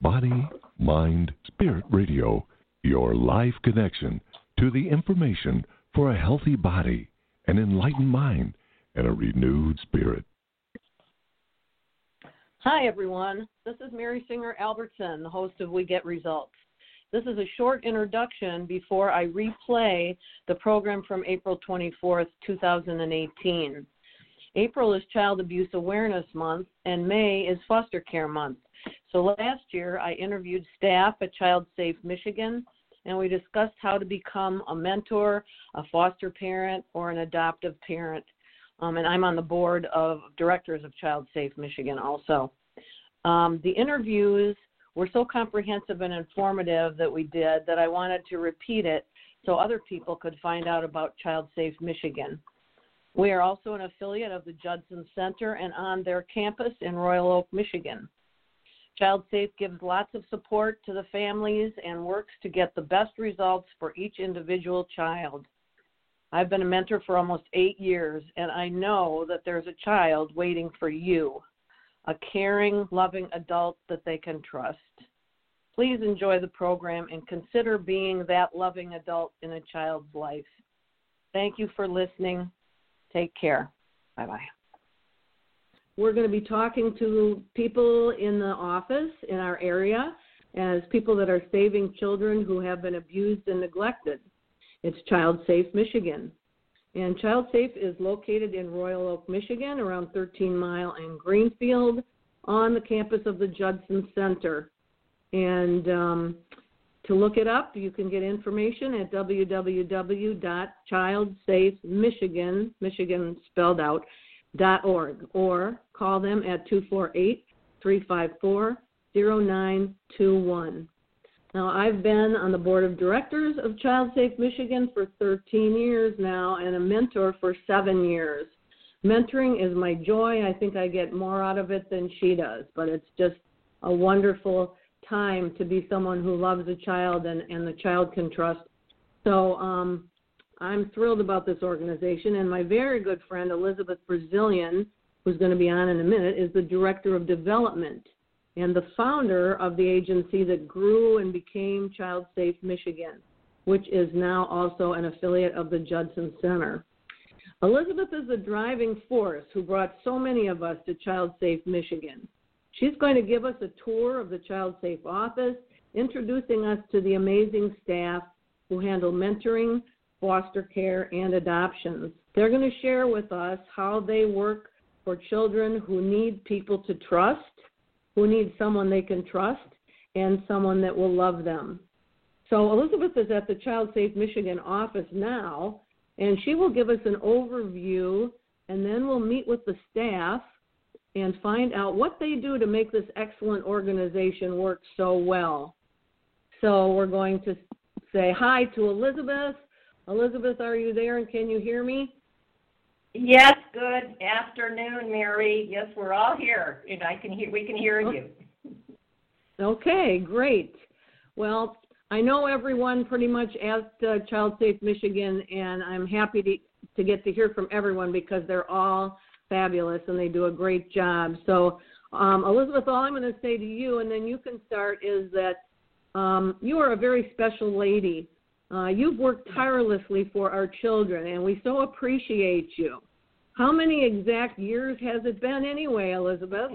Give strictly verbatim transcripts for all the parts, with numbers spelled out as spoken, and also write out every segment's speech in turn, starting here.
Body, Mind, Spirit Radio, your life connection to the information for a healthy body, an enlightened mind, and a renewed spirit. Hi, everyone. This is Mary Singer Albertson, the host of We Get Results. This is a short introduction before I replay the program from April twenty-fourth, two thousand eighteen. April is Child Abuse Awareness Month, and May is Foster Care Month. So last year, I interviewed staff at Child Safe Michigan, and we discussed how to become a mentor, a foster parent, or an adoptive parent. Um, and I'm on the board of directors of Child Safe Michigan also. Um, the interviews were so comprehensive and informative that we did that I wanted to repeat it so other people could find out about Child Safe Michigan. We are also an affiliate of the Judson Center and on their campus in Royal Oak, Michigan. Child Safe gives lots of support to the families and works to get the best results for each individual child. I've been a mentor for almost eight years, and I know that there's a child waiting for you, a caring, loving adult that they can trust. Please enjoy the program and consider being that loving adult in a child's life. Thank you for listening. Take care. Bye-bye. We're going to be talking to people in the office in our area as people that are saving children who have been abused and neglected. It's Child Safe Michigan. And Child Safe is located in Royal Oak, Michigan, around thirteen mile and Greenfield on the campus of the Judson Center. And um, to look it up, you can get information at w w w dot child safe michigan, Michigan spelled out, dot org, or call them at two four eight, three five four, zero nine two one. Now, I've been on the board of directors of Child Safe Michigan for thirteen years now and a mentor for seven years. Mentoring is my joy. I think I get more out of it than she does, but it's just a wonderful time to be someone who loves a child and, and the child can trust. So um, I'm thrilled about this organization, and my very good friend Elizabeth Brazilian, who's going to be on in a minute, is the Director of Development and the founder of the agency that grew and became Child Safe Michigan, which is now also an affiliate of the Judson Center. Elizabeth is the driving force who brought so many of us to Child Safe Michigan. She's going to give us a tour of the Child Safe office, introducing us to the amazing staff who handle mentoring, foster care, and adoptions. They're going to share with us how they work for children who need people to trust, who need someone they can trust, and someone that will love them. So Elizabeth is at the Child Safe Michigan office now, and she will give us an overview, and then we'll meet with the staff and find out what they do to make this excellent organization work so well. So we're going to say hi to Elizabeth. Elizabeth, are you there, and can you hear me? Yes, good afternoon, Mary. Yes, we're all here, and I can hear. We can hear you. Okay, great. Well, I know everyone pretty much at uh, Child Safe Michigan, and I'm happy to, to get to hear from everyone because they're all fabulous and they do a great job. So, um, Elizabeth, all I'm going to say to you, and then you can start, is that um, you are a very special lady. Uh, you've worked tirelessly for our children, and we so appreciate you. How many exact years has it been anyway, Elizabeth?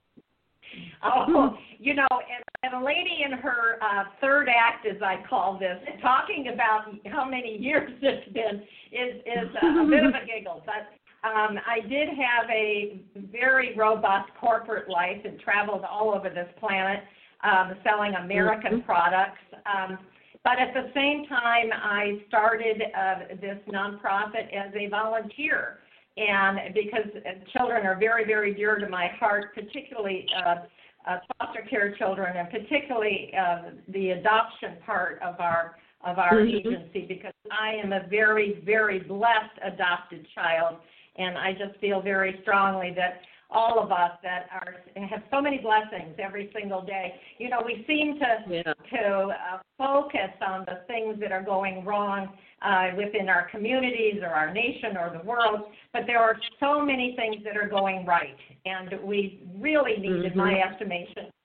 Oh, you know, and, and a lady in her uh, third act, as I call this, talking about how many years it's been is, is a, a bit of a giggle. But um, I did have a very robust corporate life and traveled all over this planet um, selling American mm-hmm. products. Um, But at the same time, I started uh, this nonprofit as a volunteer, and because children are very, very dear to my heart, particularly uh, uh, foster care children, and particularly uh, the adoption part of our of our mm-hmm. agency, because I am a very, very blessed adopted child, and I just feel very strongly that all of us that are have so many blessings every single day. You know, we seem to yeah. to uh, focus on the things that are going wrong uh, within our communities or our nation or the world, but there are so many things that are going right, and we really need, mm-hmm. in my estimation,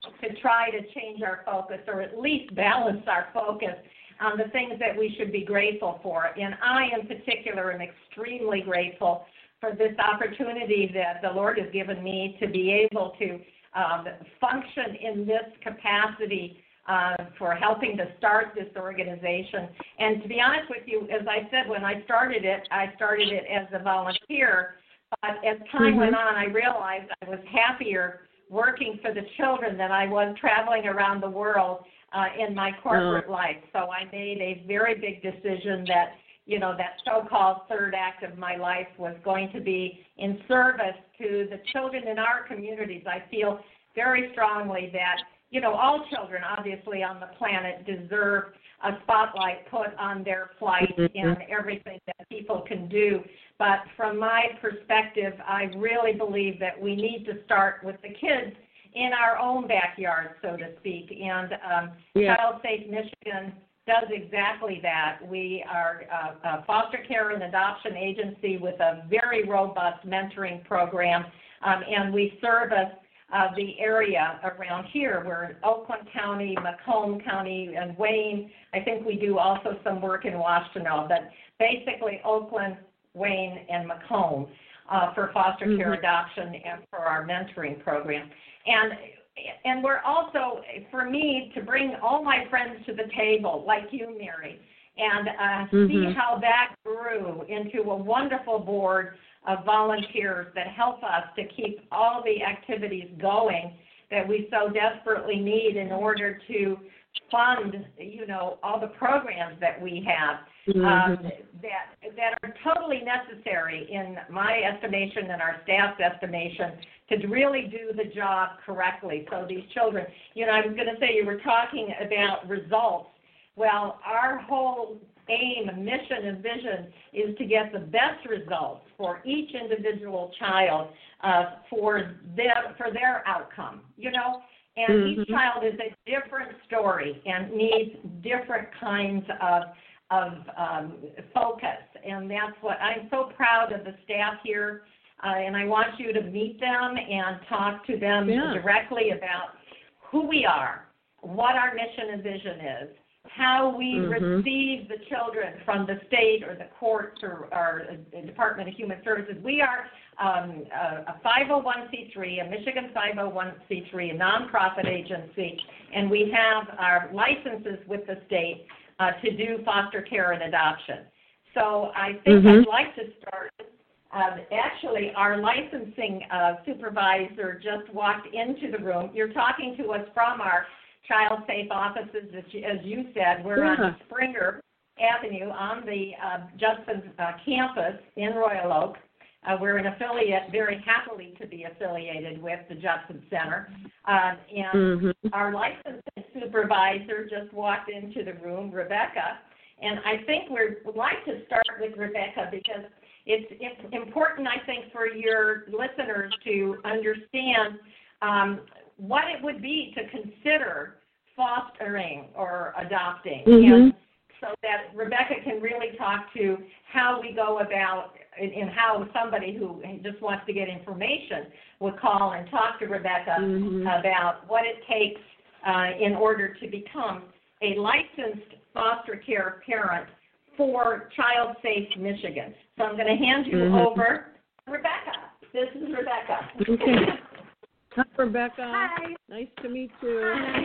to try to change our focus, or at least balance our focus on the things that we should be grateful for. And I, in particular, am extremely grateful for this opportunity that the Lord has given me to be able to um, function in this capacity uh, for helping to start this organization. And to be honest with you, as I said, when I started it, I started it as a volunteer. But as time mm-hmm. went on, I realized I was happier working for the children than I was traveling around the world uh, in my corporate oh. life. So I made a very big decision that, you know, that so-called third act of my life was going to be in service to the children in our communities. I feel very strongly that, you know, all children, obviously, on the planet deserve a spotlight put on their plight mm-hmm. and everything that people can do. But from my perspective, I really believe that we need to start with the kids in our own backyard, so to speak. And um, yeah. Child Safe Michigan does exactly that. We are a, a foster care and adoption agency with a very robust mentoring program, um, and we service uh, the area around here. We're in Oakland County, Macomb County, and Wayne. I think we do also some work in Washtenaw, but basically Oakland, Wayne, and Macomb uh, for foster care mm-hmm. adoption and for our mentoring program. And And we're also, for me, to bring all my friends to the table, like you, Mary, and uh, mm-hmm. see how that grew into a wonderful board of volunteers that help us to keep all the activities going that we so desperately need in order to fund, you know, all the programs that we have mm-hmm. um, that that are totally necessary in my estimation and our staff's estimation to really do the job correctly. So these children, you know, I was going to say you were talking about results. Well, our whole aim, mission, and vision is to get the best results for each individual child uh, for them, for their outcome, you know. And mm-hmm. each child is a different story and needs different kinds of of um, focus. And that's what I'm so proud of the staff here. Uh, and I want you to meet them and talk to them yeah. directly about who we are, what our mission and vision is, how we mm-hmm. receive the children from the state or the courts or our Department of Human Services. We are um, a, a five oh one c three, a Michigan five oh one c three, a nonprofit agency, and we have our licenses with the state uh, to do foster care and adoption. So I think mm-hmm. I'd like to start. Uh, actually, our licensing uh, supervisor just walked into the room. You're talking to us from our Child Safe offices, as you, as you said. We're yeah. on Springer Avenue on the uh, Judson uh, campus in Royal Oak. Uh, we're an affiliate, very happily to be affiliated with the Judson Center. Uh, and mm-hmm. our licensing supervisor just walked into the room, Rebecca. And I think we would like to start with Rebecca because it's, it's important, I think, for your listeners to understand um, what it would be to consider fostering or adopting. Mm-hmm. And so that Rebecca can really talk to how we go about and how somebody who just wants to get information would call and talk to Rebecca mm-hmm. about what it takes uh, in order to become a licensed foster care parent for Child Safe Michigan. So I'm going to hand you mm-hmm. over to Rebecca. This is Rebecca. Okay. Hi, Rebecca. Hi. Nice to meet you. Hi.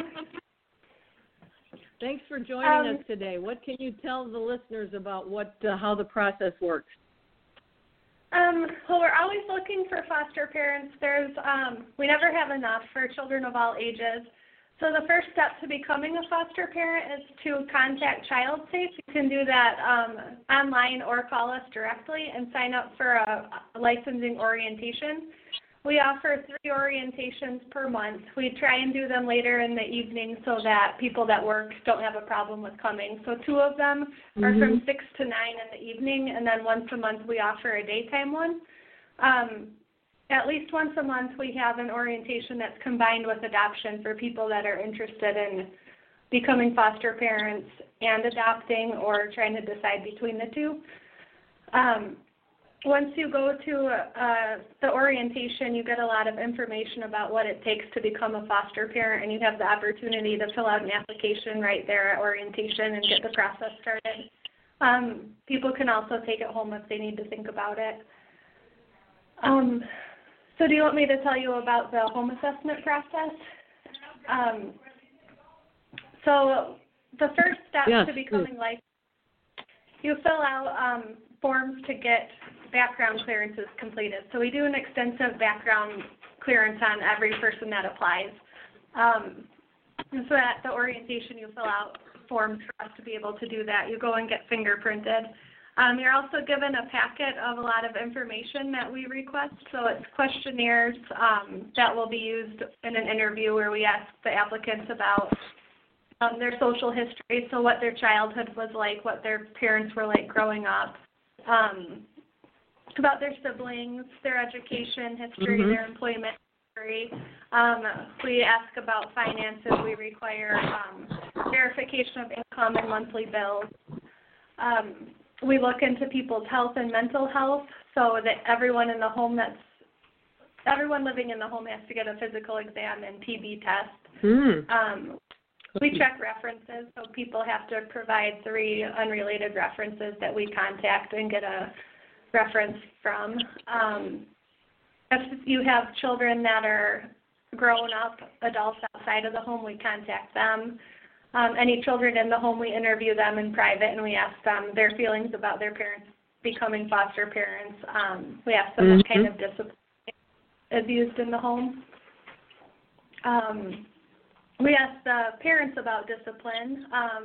Thanks for joining um, us today. What can you tell the listeners about what uh, how the process works? Um, well, we're always looking for foster parents. There's um, we never have enough for children of all ages. So the first step to becoming a foster parent is to contact Child Safe. You can do that um, online or call us directly and sign up for a, a licensing orientation. We offer three orientations per month. We try and do them later in the evening so that people that work don't have a problem with coming. So two of them mm-hmm. are from six to nine in the evening, and then once a month we offer a daytime one. Um, At least once a month, we have an orientation that's combined with adoption for people that are interested in becoming foster parents and adopting or trying to decide between the two. Um, once you go to uh, the orientation, you get a lot of information about what it takes to become a foster parent, and you have the opportunity to fill out an application right there at orientation and get the process started. Um, people can also take it home if they need to think about it. Um, so do you want me to tell you about the home assessment process? Um, so the first step yes, to becoming licensed, you fill out um, forms to get background clearances completed. So we do an extensive background clearance on every person that applies. Um, and so at the orientation, you fill out forms for us to be able to do that. You go and get fingerprinted. Um, you're also given a packet of a lot of information that we request. So it's questionnaires um, that will be used in an interview where we ask the applicants about um, their social history, so what their childhood was like, what their parents were like growing up, um, about their siblings, their education history, mm-hmm. their employment history. Um, we ask about finances. We require um, verification of income and monthly bills. Um, we look into people's health and mental health, so that everyone in the home that's everyone living in the home has to get a physical exam and T B test. Mm. Um, we check references, so people have to provide three unrelated references that we contact and get a reference from. Um, if you have children that are grown up, adults outside of the home, we contact them. Um, any children in the home, we interview them in private and we ask them their feelings about their parents becoming foster parents. Um, we ask them mm-hmm. what kind of discipline is used in the home. Um, we ask the parents about discipline. Um,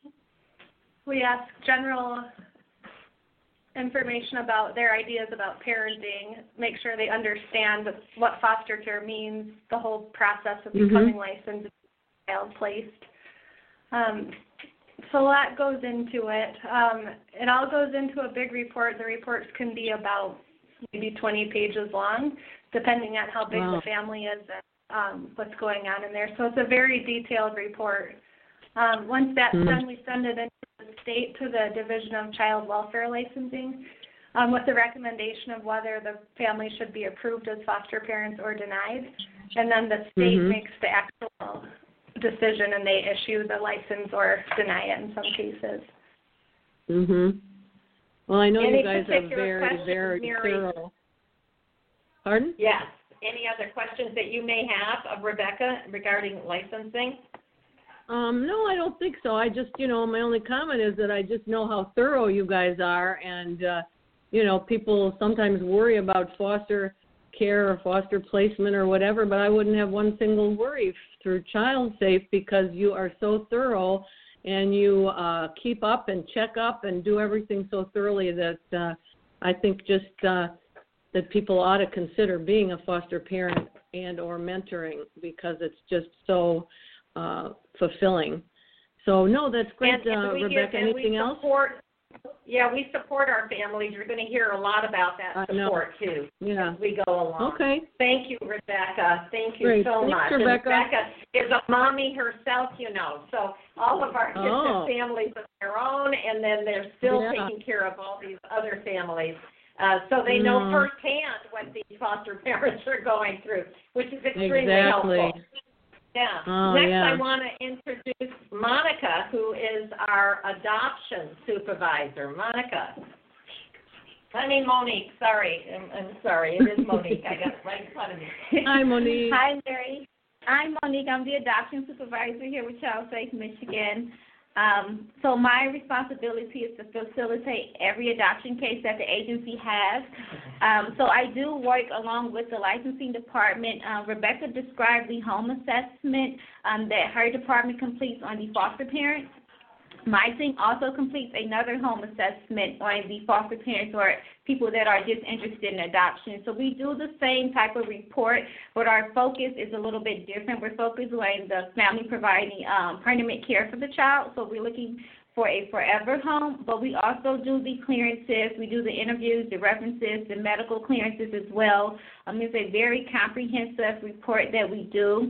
we ask general information about their ideas about parenting, make sure they understand what foster care means, the whole process of mm-hmm. becoming licensed, child placed. Um, so a lot goes into it. Um, it all goes into a big report. The reports can be about maybe twenty pages long, depending on how big wow. the family is and um, what's going on in there. So it's a very detailed report. Um, once that's mm-hmm. done, we send it into the state to the Division of Child Welfare Licensing um, with the recommendation of whether the family should be approved as foster parents or denied. And then the state mm-hmm. makes the actual decision and they issue the license or deny it in some cases. Mhm. Well, I know Any you guys are particular very, questions, very Mary? thorough. Pardon? Yes. Any other questions that you may have of Rebecca regarding licensing? Um, no, I don't think so. I just, you know, my only comment is that I just know how thorough you guys are, and, uh, you know, people sometimes worry about foster care or foster placement or whatever, but I wouldn't have one single worry through ChildSafe because you are so thorough and you uh, keep up and check up and do everything so thoroughly that uh, I think just uh, that people ought to consider being a foster parent and or mentoring because it's just so uh, fulfilling. So, no, that's great, and, and uh, Rebecca. Give, anything else? Support, yeah, we support our families. You're going to hear a lot about that support, too, yeah. as we go along. Okay. Thank you, Rebecca. Thank you Great. so Thanks, much. Rebecca. And Rebecca is a mommy herself, you know, so all of our kids oh. have families of their own, and then they're still yeah. taking care of all these other families. Uh, so they know mm. firsthand what these foster parents are going through, which is extremely exactly. helpful. Yeah. Oh, Next, yeah. I want to introduce Monica, who is our adoption supervisor. Monica. I mean, Monique. Sorry. I'm, I'm sorry. It is Monique. I got it right in front of me. Hi, Monique. Hi, Mary. I'm Monique. I'm the adoption supervisor here with ChildSafe Michigan. Um, so my responsibility is to facilitate every adoption case that the agency has. Um, so I do work along with the licensing department. Uh, Rebecca described the home assessment um, that her department completes on the foster parents. My team also completes another home assessment on the foster parents or people that are just interested in adoption. So we do the same type of report, but our focus is a little bit different. We're focused on the family providing um, permanent care for the child. So we're looking for a forever home, but we also do the clearances. We do the interviews, the references, the medical clearances as well. Um, it's a very comprehensive report that we do.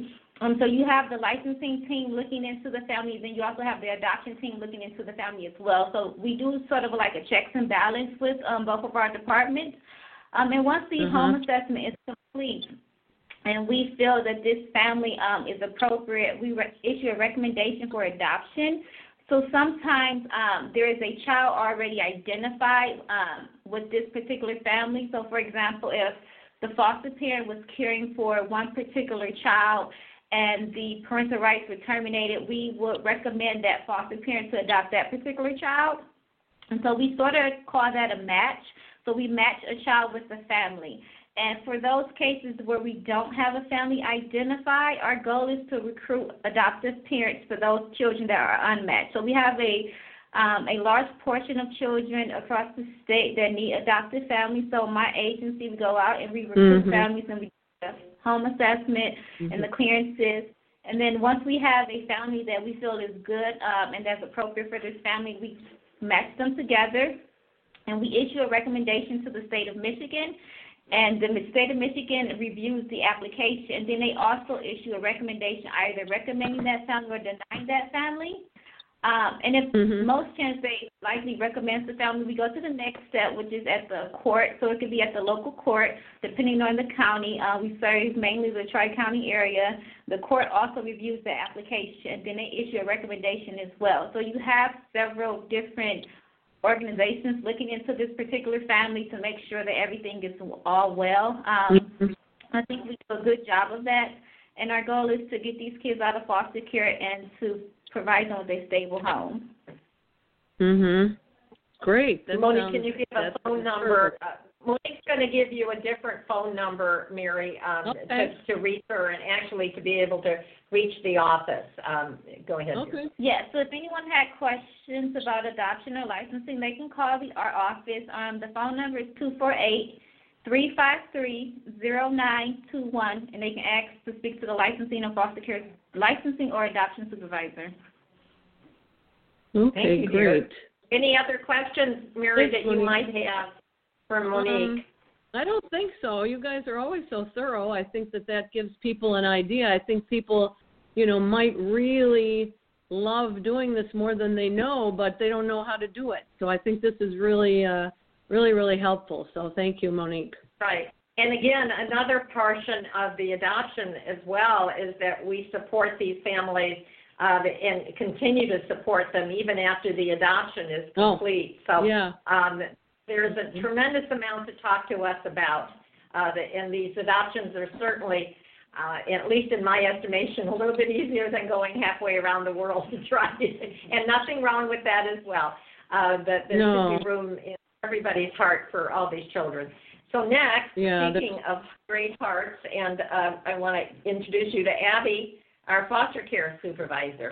Um, so you have the licensing team looking into the family, then you also have the adoption team looking into the family as well. So we do sort of like a checks and balance with um, both of our departments. Um, and once the mm-hmm. home assessment is complete and we feel that this family um, is appropriate, we re- issue a recommendation for adoption. So sometimes um, there is a child already identified um, with this particular family. So, for example, if the foster parent was caring for one particular child and the parental rights were terminated, we would recommend that foster parent to adopt that particular child. And so we sort of call that a match. So we match a child with the family. And for those cases where we don't have a family identified, our goal is to recruit adoptive parents for those children that are unmatched. So we have a um, a large portion of children across the state that need adoptive families. So my agency, we go out and we recruit mm-hmm. families, and we do the home assessment mm-hmm. and the clearances. And then once we have a family that we feel is good um, and that's appropriate for this family, we match them together, and we issue a recommendation to the state of Michigan. And the state of Michigan reviews the application, and then they also issue a recommendation either recommending that family or denying that family. Um, and if mm-hmm. most times they likely recommend the family, we go to the next step, which is at the court. So it could be at the local court, depending on the county. Uh, we serve mainly the Tri-County area. The court also reviews the application. Then they issue a recommendation as well. So you have several different organizations looking into this particular family to make sure that everything is all well. Um, mm-hmm. I think we do a good job of that. And our goal is to get these kids out of foster care and to provide them with a stable home. Mhm. Great. That Monique, sounds, can you give a phone number? Uh, Monique's going to give you a different phone number, Mary, um, okay. to, to reach her and actually to be able to reach the office. Um, go ahead. Okay. Yeah, so if anyone had questions about adoption or licensing, they can call the, our office. Um, the phone number is two four eight, three five three, zero nine two one, and they can ask to speak to the licensing or foster care licensing or adoption supervisor. Okay, Thank you, great. Dear. Any other questions, Mary, Thanks, that you Monique. might have for Monique? Um, I don't think so. You guys are always so thorough. I think that that gives people an idea. I think people, you know, might really love doing this more than they know, but they don't know how to do it. So I think this is really, uh, really, really helpful. So thank you, Monique. Right. And again, another portion of the adoption as well is that we support these families uh, and continue to support them even after the adoption is complete. Oh, so yeah. um, there's a tremendous amount to talk to us about. Uh, the, and these adoptions are certainly, uh, at least in my estimation, a little bit easier than going halfway around the world to try it. And nothing wrong with that as well. Uh, but there no. should be room in everybody's heart for all these children. So next, yeah, speaking of great hearts, and uh, I want to introduce you to Abby, our foster care supervisor.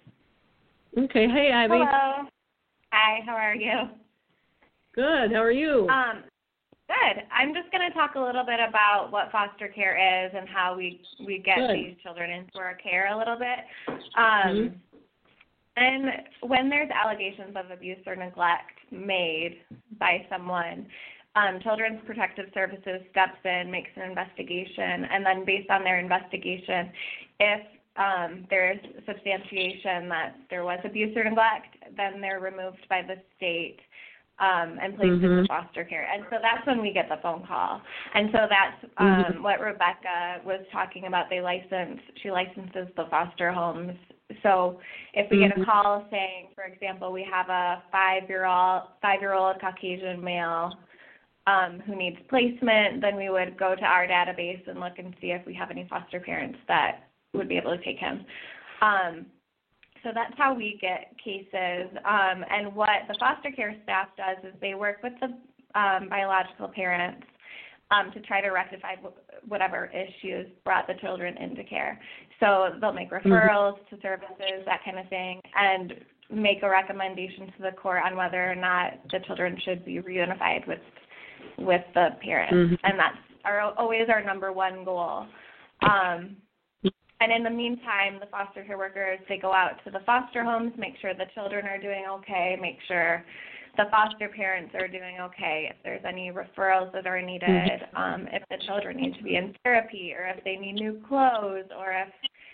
Okay. Hey, Abby. Hello. Hi, how are you? Good. How are you? Um, good. I'm just going to talk a little bit about what foster care is and how we, we get good. these children into our care a little bit. Um, mm-hmm. And when there's allegations of abuse or neglect made by someone, Um, Children's Protective Services steps in, makes an investigation, and then based on their investigation, if um, there is substantiation that there was abuse or neglect, then they're removed by the state um, and placed mm-hmm. into foster care. And so that's when we get the phone call. And so that's um, mm-hmm. what Rebecca was talking about. They license, she licenses the foster homes. So if we get a call saying, for example, we have a five-year-old, five-year-old Caucasian male Um, who needs placement, then we would go to our database and look and see if we have any foster parents that would be able to take him. Um, so that's how we get cases. Um, and what the foster care staff does is they work with the um, biological parents um, to try to rectify whatever issues brought the children into care. So they'll make referrals mm-hmm. to services, that kind of thing, and make a recommendation to the court on whether or not the children should be reunified with with the parents, mm-hmm. and that's our, always our number one goal. Um, and in the meantime, the foster care workers, they go out to the foster homes, make sure the children are doing okay, make sure the foster parents are doing okay, if there's any referrals that are needed, um, if the children need to be in therapy, or if they need new clothes, or if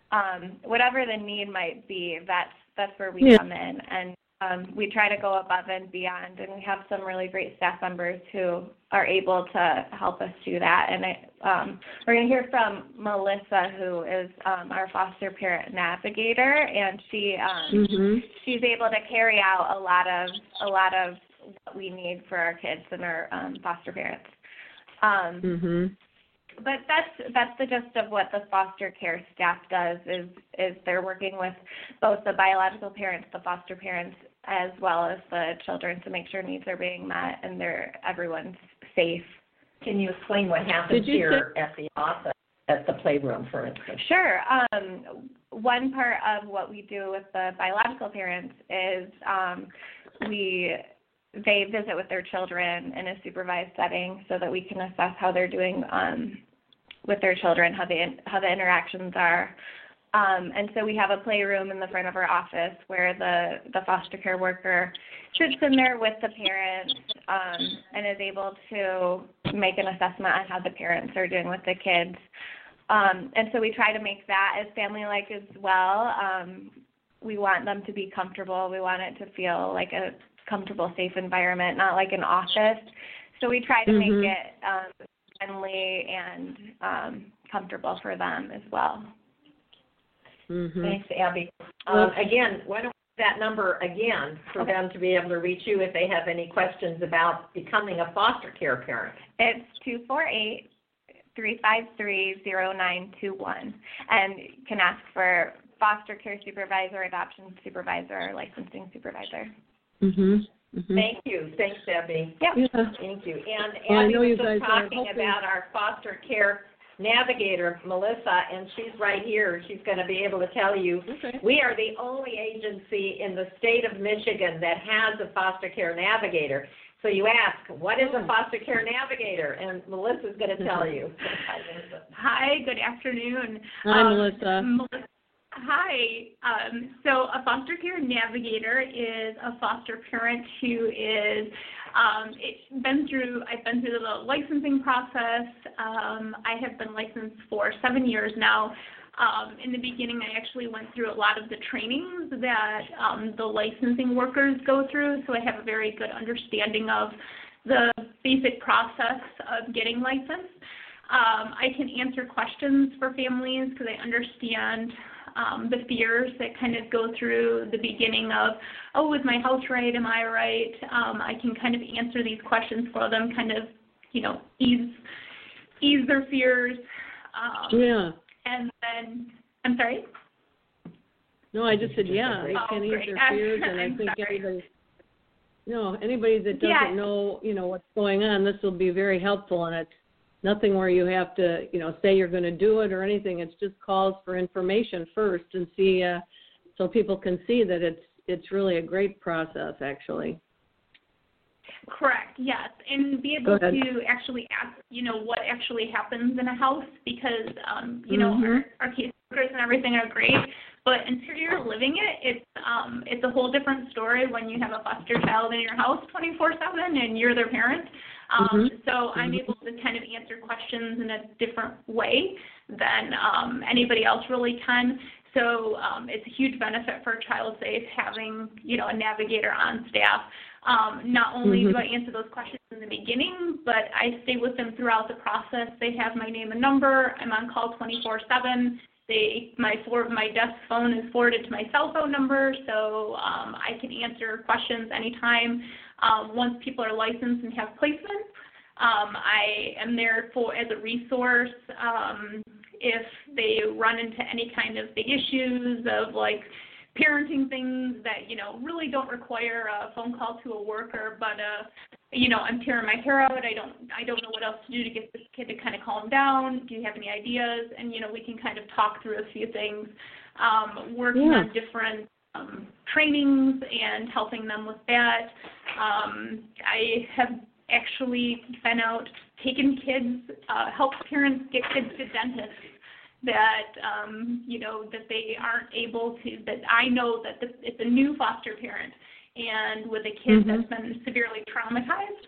um, whatever the need might be, that's that's where we Yeah. come in, and um, we try to go above and beyond. And we have some really great staff members who are able to help us do that. And I, um, we're going to hear from Melissa, who is um, our foster parent navigator, and she um, Mm-hmm. she's able to carry out a lot of a lot of what we need for our kids and our um, foster parents. Um, Mm-hmm. But that's that's the gist of what the foster care staff does is is they're working with both the biological parents, the foster parents, as well as the children to make sure needs are being met and they're everyone's safe. Can you explain what happens Did you here at the office, at the playroom, for instance? Sure. Um, one part of what we do with the biological parents is um, we they visit with their children in a supervised setting so that we can assess how they're doing um, with their children, how the how the interactions are. Um, and so we have a playroom in the front of our office where the, the foster care worker sits in there with the parents um, and is able to make an assessment on how the parents are doing with the kids. Um, and so we try to make that as family-like as well. Um, we want them to be comfortable. We want it to feel like a comfortable, safe environment, not like an office. So we try to Mm-hmm. make it um, friendly and um, comfortable for them as well. Mm-hmm. Thanks, Abby. Um, again, why don't we that number again for Okay. them to be able to reach you if they have any questions about becoming a foster care parent? It's two four eight, three five three, zero nine two one, and you can ask for foster care supervisor, adoption supervisor, or licensing supervisor. Mm-hmm. Mm-hmm. Thank you. Thanks, Abby. Yep. Yeah. Thank you. And Well, I Abby know was you just guys are talking hoping- about our foster care navigator, Melissa, and she's right here. She's going to be able to tell you. Okay. We are the only agency in the state of Michigan that has a foster care navigator. So you ask, what is a foster care navigator? And Melissa's going to tell you. Hi, Melissa. Hi, good afternoon. Hi, Um, Melissa. Melissa. Hi. Um, so a foster care navigator is a foster parent who is um, it's been through. I've been through the licensing process. Um, I have been licensed for seven years now. Um, in the beginning, I actually went through a lot of the trainings that um, the licensing workers go through, so I have a very good understanding of the basic process of getting licensed. Um, I can answer questions for families because I understand um, the fears that kind of go through the beginning of, oh, is my house right? Am I right? Um, I can kind of answer these questions for them, kind of, you know, ease ease their fears. Um, Yeah. And then, I'm sorry? No, I just said, yeah, Oh, you can ease great. their fears, and I I'm think sorry. anybody, no, anybody that doesn't Yeah. know, you know, what's going on, this will be very helpful, and it's nothing where you have to, you know, say you're going to do it or anything. It's just calls for information first and see, uh, so people can see that it's it's really a great process, actually. Correct, yes, and be Go able ahead. to actually ask, you know, what actually happens in a house because, um, you know, Mhm. our, our caseworkers and everything are great, but until you're living it, it's um, it's a whole different story when you have a foster child in your house twenty-four seven and you're their parent. Um, Mhm. So I'm Mhm. able to kind of answer questions in a different way than um, anybody else really can. So um, it's a huge benefit for Child Safe having, you know, a navigator on staff. Um, not only Mhm. do I answer those questions in the beginning, but I stay with them throughout the process. They have my name and number. I'm on call twenty-four seven. They, my for, my desk phone is forwarded to my cell phone number, so um, I can answer questions anytime. Um, once people are licensed and have placement, um, I am there for as a resource. Um, if they run into any kind of big issues of like parenting things that, you know, really don't require a phone call to a worker, but, uh, you know, I'm tearing my hair out. I don't, I don't know what else to do to get this kid to kind of calm down. Do you have any ideas? And, you know, we can kind of talk through a few things, um, working Yeah. on different um, trainings and helping them with that. Um, I have actually been out taking kids, uh, help parents get kids to dentists that, um, you know, that they aren't able to, that I know that the, it's a new foster parent and with a kid Mhm. that's been severely traumatized.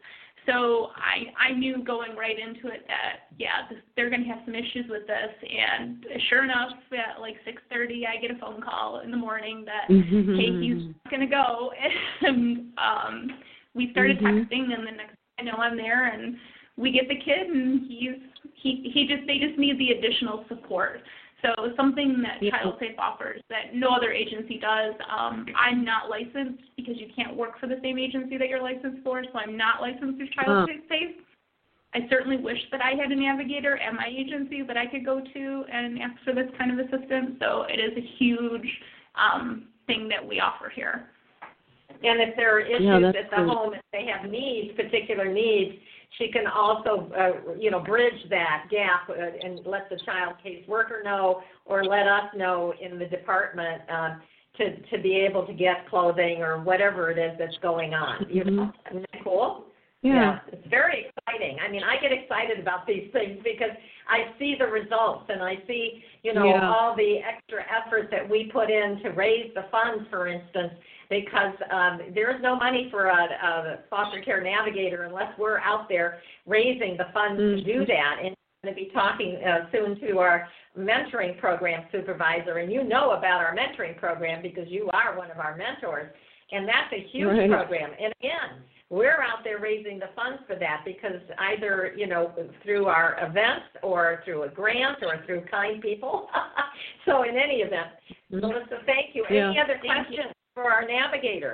so I I knew going right into it that, yeah, this, they're going to have some issues with this. And sure enough, at like six thirty, I get a phone call in the morning that, mm-hmm. hey, he's going to go. And um, we started mm-hmm. texting, and the next thing I know I'm there, and we get the kid, and he's he he just they just need the additional support. So something that yeah. ChildSafe offers that no other agency does. Um, I'm not licensed because you can't work for the same agency that you're licensed for, so I'm not licensed through ChildSafe. Uh. I certainly wish that I had a navigator at my agency that I could go to and ask for this kind of assistance. So it is a huge um, thing that we offer here. And if there are issues yeah, at the cool. home, if they have needs, particular needs, she can also, uh, you know, bridge that gap uh, and let the child caseworker know, or let us know in the department um, to to be able to get clothing or whatever it is that's going on. You know, mm-hmm. Isn't that cool? Yeah. yeah, it's very exciting. I mean, I get excited about these things because I see the results, and I see, you know, yeah. all the extra effort that we put in to raise the funds, for instance, because um, there is no money for a, a foster care navigator unless we're out there raising the funds mm-hmm. to do that. And I'm going to be talking uh, soon to our mentoring program supervisor, and you know about our mentoring program because you are one of our mentors, and that's a huge right. program. And again, we're out there raising the funds for that because either, you know, through our events or through a grant or through kind people. So in any event, mm-hmm. Melissa, thank you. Yeah. Any other thank questions you. for our navigator?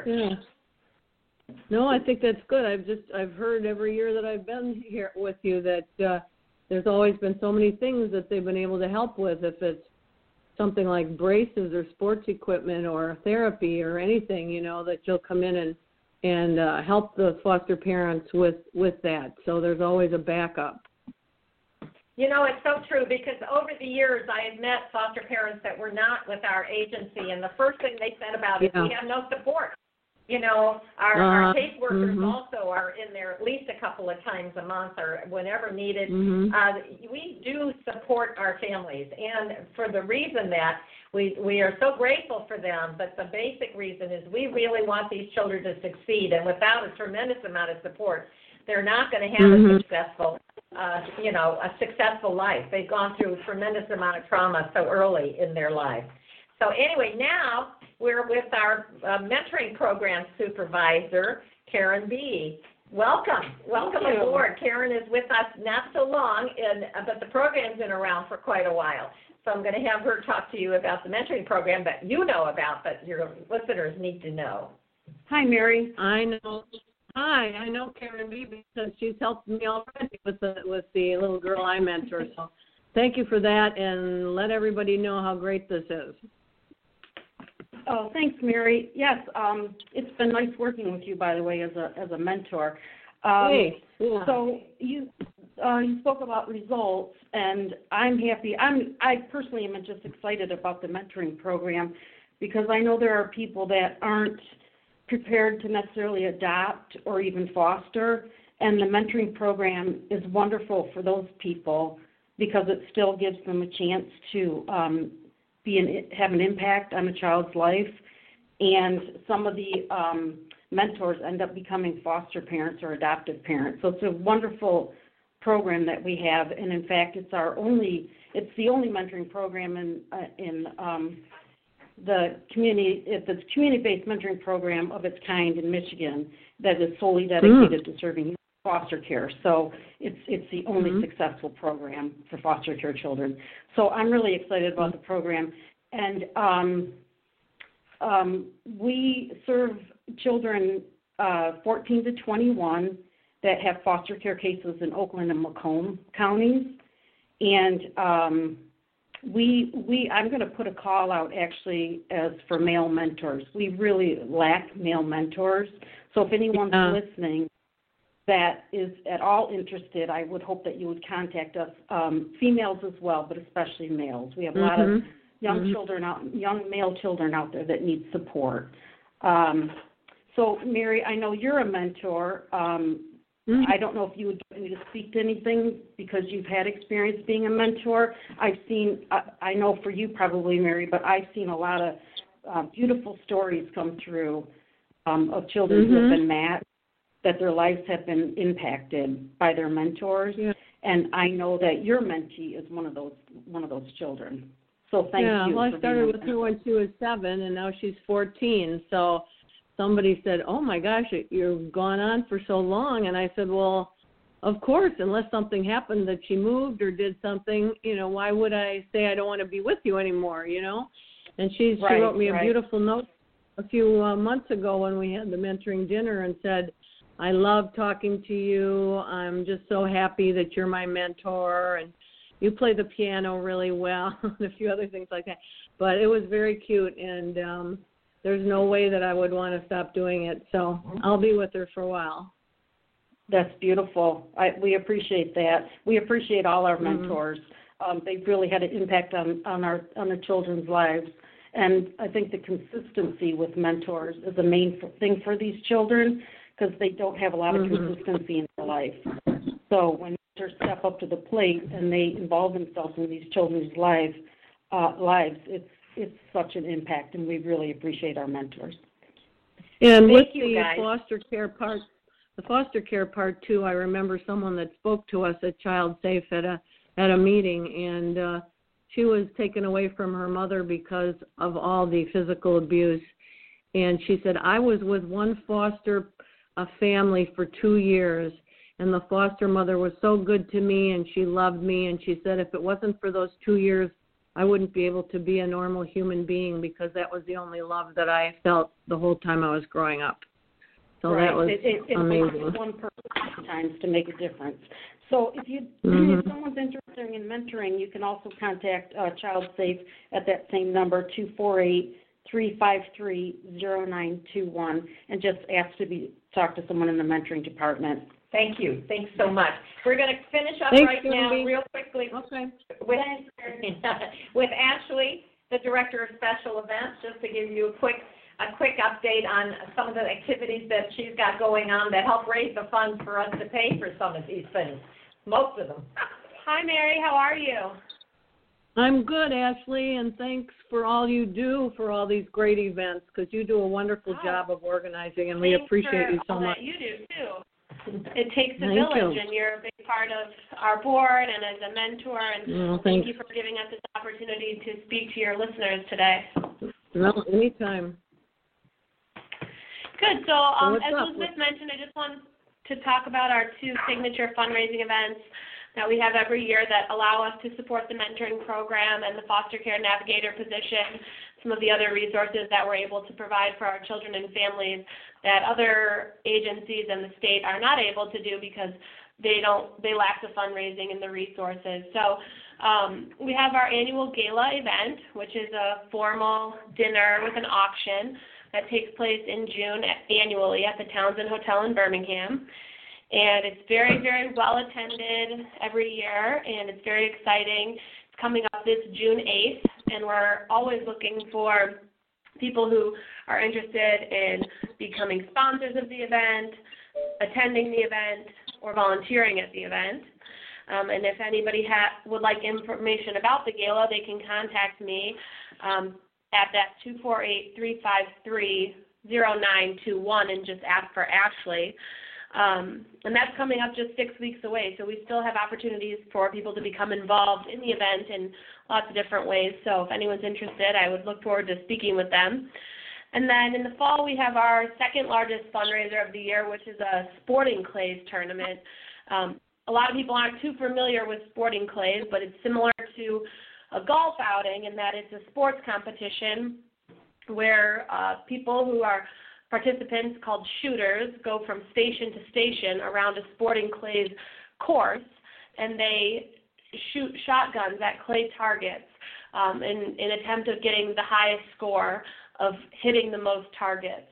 Yeah. No, I think that's good. I've just I've heard every year that I've been here with you that uh, there's always been so many things that they've been able to help with. If it's something like braces or sports equipment or therapy or anything, you know, that you'll come in and and uh, help the foster parents with, with that. So there's always a backup. You know, it's so true because over the years I have met foster parents that were not with our agency, and the first thing they said about it yeah. is we have no support. You know, our, uh, our caseworkers mm-hmm. also are in there at least a couple of times a month or whenever needed. Mm-hmm. Uh, we do support our families, and for the reason that we we are so grateful for them, but the basic reason is we really want these children to succeed, and without a tremendous amount of support, they're not going to have mm-hmm. a successful, uh, you know, a successful life. They've gone through a tremendous amount of trauma so early in their life. So anyway, now we're with our uh, mentoring program supervisor, Karen B. Welcome. Welcome aboard. Karen is with us not so long, and, uh, but the program's been around for quite a while. So I'm going to have her talk to you about the mentoring program that you know about, but your listeners need to know. Hi, Mary. I know. Hi, I know Karen B. because she's helped me already with the with the little girl I mentor. So thank you for that, and let everybody know how great this is. Oh, thanks, Mary. Yes, um, it's been nice working with you, by the way, as a as a mentor. Um, hey, yeah. So you uh, you spoke about results, and I'm happy. I'm I personally am just excited about the mentoring program because I know there are people that aren't prepared to necessarily adopt or even foster, and the mentoring program is wonderful for those people because it still gives them a chance to um, be an, have an impact on a child's life, and some of the um, mentors end up becoming foster parents or adoptive parents. So it's a wonderful program that we have, and in fact, it's our only, it's the only mentoring program in uh, in um, the community, it's a community-based mentoring program of its kind in Michigan that is solely dedicated mm. to serving foster care. So it's it's the only mm-hmm. successful program for foster care children. So I'm really excited about the program. And um, um, we serve children uh, fourteen to twenty-one that have foster care cases in Oakland and Macomb counties. And um, we we I'm going to put a call out actually as for male mentors. We really lack male mentors. So if anyone's yeah. listening that is at all interested, I would hope that you would contact us, um, females as well, but especially males. We have a mm-hmm. lot of young mm-hmm. children out, young male children out there that need support. Um, so, Mary, I know you're a mentor. Um, mm-hmm. I don't know if you would like me to speak to anything because you've had experience being a mentor. I've seen, I, I know for you probably, Mary, but I've seen a lot of uh, beautiful stories come through um, of children mm-hmm. who have been matched, that their lives have been impacted by their mentors. Yeah. And I know that your mentee is one of those one of those children. So thank yeah, you. Well, for I started with being her when she was seven, and now she's fourteen. So somebody said, "Oh my gosh, you've gone on for so long," and I said, "Well, of course, unless something happened that she moved or did something, you know, why would I say I don't want to be with you anymore, you know?" And she right, she wrote me a right. beautiful note a few uh, months ago when we had the mentoring dinner and said, "I love talking to you. I'm just so happy that you're my mentor, and you play the piano really well," and a few other things like that. But it was very cute, and um, there's no way that I would want to stop doing it. So I'll be with her for a while. That's beautiful. I, we appreciate that. We appreciate all our Mm-hmm. mentors. Um, they've really had an impact on, on our on the children's lives. And I think the consistency with mentors is the main thing for these children because they don't have a lot of mm-hmm. consistency in their life. So when mentors step up to the plate and they involve themselves in these children's lives, uh, lives, it's it's such an impact, and we really appreciate our mentors. And Thank with you, the guys. foster care part, the foster care part too, I remember someone that spoke to us at Child Safe at a at a meeting, and uh, she was taken away from her mother because of all the physical abuse. And she said, "I was with one foster a family for two years, and the foster mother was so good to me, and she loved me. And she said, if it wasn't for those two years, I wouldn't be able to be a normal human being because that was the only love that I felt the whole time I was growing up." So right. that was it, it, it amazing. takes one person sometimes to make a difference. So if you Mm-hmm. if someone's interested in mentoring, you can also contact uh, Child Safe at that same number, two four eight, three five three, zero nine two one, and just ask to be talk to someone in the mentoring department. Thank you. Thanks so much. We're going to finish up Thanks, right now Cindy. real quickly Okay. with, with Ashley, the Director of Special Events, just to give you a quick a quick update on some of the activities that she's got going on that help raise the funds for us to pay for some of these things, most of them. Hi, Mary. How are you? I'm good, Ashley, and thanks for all you do for all these great events because you do a wonderful Oh. job of organizing, and we Thanks appreciate for you so all much. that you do, too. It takes a Thank village, you. and you're a big part of our board and as a mentor, and Well, thank thanks. you for giving us this opportunity to speak to your listeners today. No, anytime. Good. So, um, what's as up? Elizabeth mentioned, I just wanted to talk about our two signature fundraising events that we have every year that allow us to support the mentoring program and the foster care navigator position, some of the other resources that we're able to provide for our children and families that other agencies and the state are not able to do because they don't they lack the fundraising and the resources. So um, we have our annual gala event, which is a formal dinner with an auction that takes place in June annually at the Townsend Hotel in Birmingham. And it's very, very well attended every year, and it's very exciting. It's coming up this June eighth, and we're always looking for people who are interested in becoming sponsors of the event, attending the event, or volunteering at the event. Um, and if anybody ha- would like information about the gala, they can contact me um, at that two four eight, three five three, zero nine two one and just ask for Ashley. Um, and that's coming up just six weeks away, so we still have opportunities for people to become involved in the event in lots of different ways. So if anyone's interested, I would look forward to speaking with them. And then in the fall, we have our second largest fundraiser of the year, which is a sporting clays tournament. Um, a lot of people aren't too familiar with sporting clays, but it's similar to a golf outing in that it's a sports competition where uh, people who are participants called shooters go from station to station around a sporting clays course, and they shoot shotguns at clay targets um, in an attempt of getting the highest score of hitting the most targets.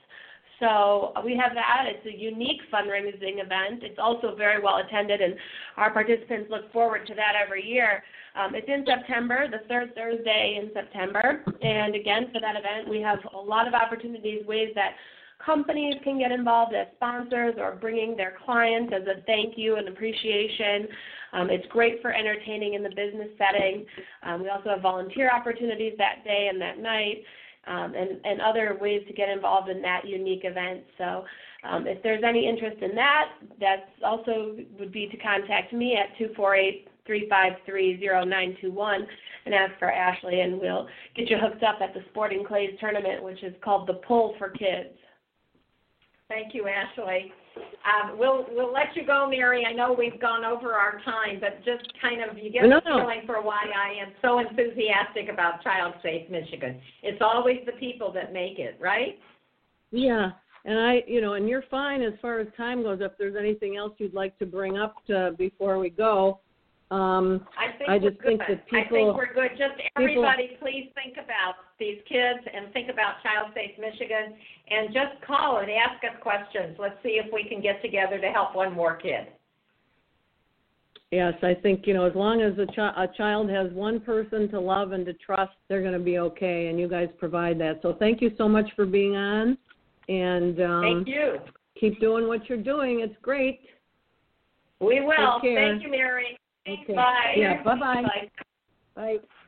So we have that. It's a unique fundraising event. It's also very well attended, and our participants look forward to that every year. Um, it's in September, the third Thursday in September, and again, for that event, we have a lot of opportunities, ways that companies can get involved as sponsors or bringing their clients as a thank you and appreciation. Um, it's great for entertaining in the business setting. Um, we also have volunteer opportunities that day and that night. um, and, and other ways to get involved in that unique event. So um, if there's any interest in that, that's also would be to contact me at two four eight, three five three, zero nine two one and ask for Ashley, and we'll get you hooked up at the Sporting Clays tournament, which is called the Pull for Kids. Thank you, Ashley. Um, we'll we'll let you go, Mary. I know we've gone over our time, but just kind of you get no, the no. feeling for why I am so enthusiastic about Child Safe Michigan. It's always the people that make it, right? Yeah, and I, you know, and you're fine as far as time goes. If there's anything else you'd like to bring up to, before we go, um, I think I we're just good. think that people. I think we're good. Just everybody, people, please think about these kids and think about Child Safe Michigan, and just call and ask us questions. Let's see if we can get together to help one more kid. Yes, I think, you know, as long as a, chi- a child has one person to love and to trust, they're going to be okay, and you guys provide that. So thank you so much for being on, and um, thank you. Keep doing what you're doing. It's great. We will. Take care. Thank you, Mary. Okay. Bye. Yeah, bye-bye. Bye. Bye.